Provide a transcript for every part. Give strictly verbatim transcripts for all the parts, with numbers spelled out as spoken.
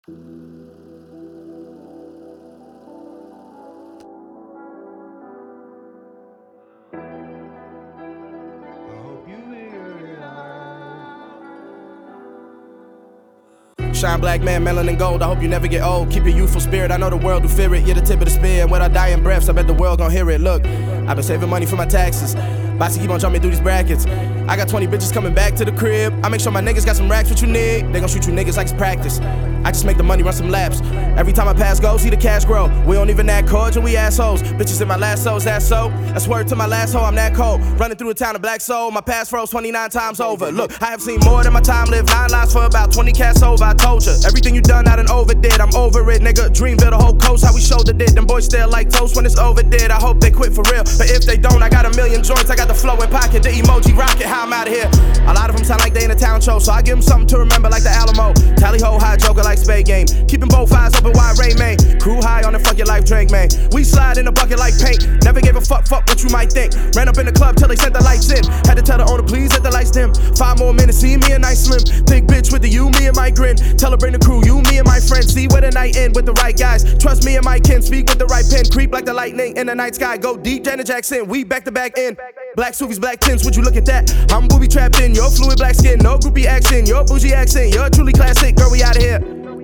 Shine black man, melanin gold, I hope you never get old. Keep your youthful spirit, I know the world will fear it. You're the tip of the spear, and with our dying breaths, I bet the world gon' hear it. Look, I've been saving money for my taxes, about to keep on jumping through these brackets. I got twenty bitches coming back to the crib. I make sure my niggas got some racks, what you need. They gon' shoot you niggas like it's practice. I just make the money run some laps. Every time I pass go, see the cash grow. We don't even act cordial, we assholes. Bitches in my last souls, that's so. That's word to my last hoe, I'm that cold. Running through a town of black soul, my past froze twenty-nine times over. Look, I have seen more than my time lived. Nine lives for about twenty cats over, I told ya. Everything you done, I done overdid. I'm over it, nigga. Dream build a whole coast, how we shouldered it. Them boys still like toast when it's overdid. I hope they quit for real, but if they don't, I got a million joints. I got the flow in pocket, the emoji rocket, how I'm out of here. A lot of them sound like they in a talent show, so I give them something to remember like the Alamo. Tally ho, high joker like spade game. Keeping both eyes open wide, Ray man. Crew high on the fuck your life drink, man. We slide in a bucket like paint. Never gave a fuck, fuck what you might think. Ran up in the club till they sent the lights in. Had to tell the owner, please let the lights dim. Five more minutes, see me a nice slim. Thick bitch with the you, me and my grin. Tell her bring the crew, you, me and my friends. See where the night end with the right guys. Trust me and my kin, speak with the right pen. Creep like the lightning in the night sky. Go deep, Janet Jackson. We back to back in. Black Suvies, black tints, would you look at that? I'm booby trapped in, your fluid black skin. No groupie action, your bougie accent. You're truly classic, girl, we out of here.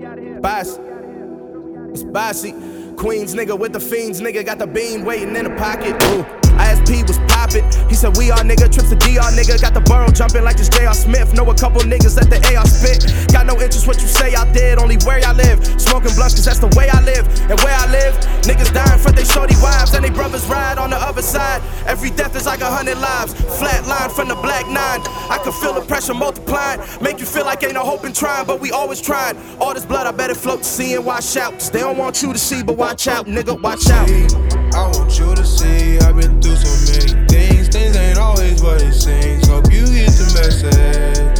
Boss. It's bossy. Queens nigga with the fiends, nigga got the beam waiting in the pocket. Ooh. I S P was poppin'. He said we are nigga, trips to D R nigga. Got the borough jumping like it's J R Smith. Know a couple niggas let the A R spit. Got no interest what you say I did, only where I live. Smoking blunts cause that's the way I live. And where I live, niggas dying for they shorty wives. And they brothers ride on the other side. Every death is like a hundred lives. Flat line from the black nine. I can feel the pressure multiplying. Make you feel like ain't no hope in trying, but we always trying. All this blood I bet it float to see and wash out. Cause they don't want you to see, but watch out, nigga, watch out. I want you to see, I've been through so many things. Things ain't always what it seems. Hope you get the message.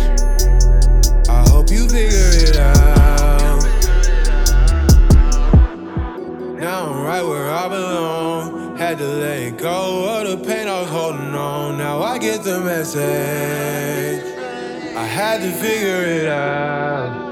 I hope you figure it out. Now I'm right where I belong. Had to let go of the pain I was holding on. Now I get the message. I had to figure it out.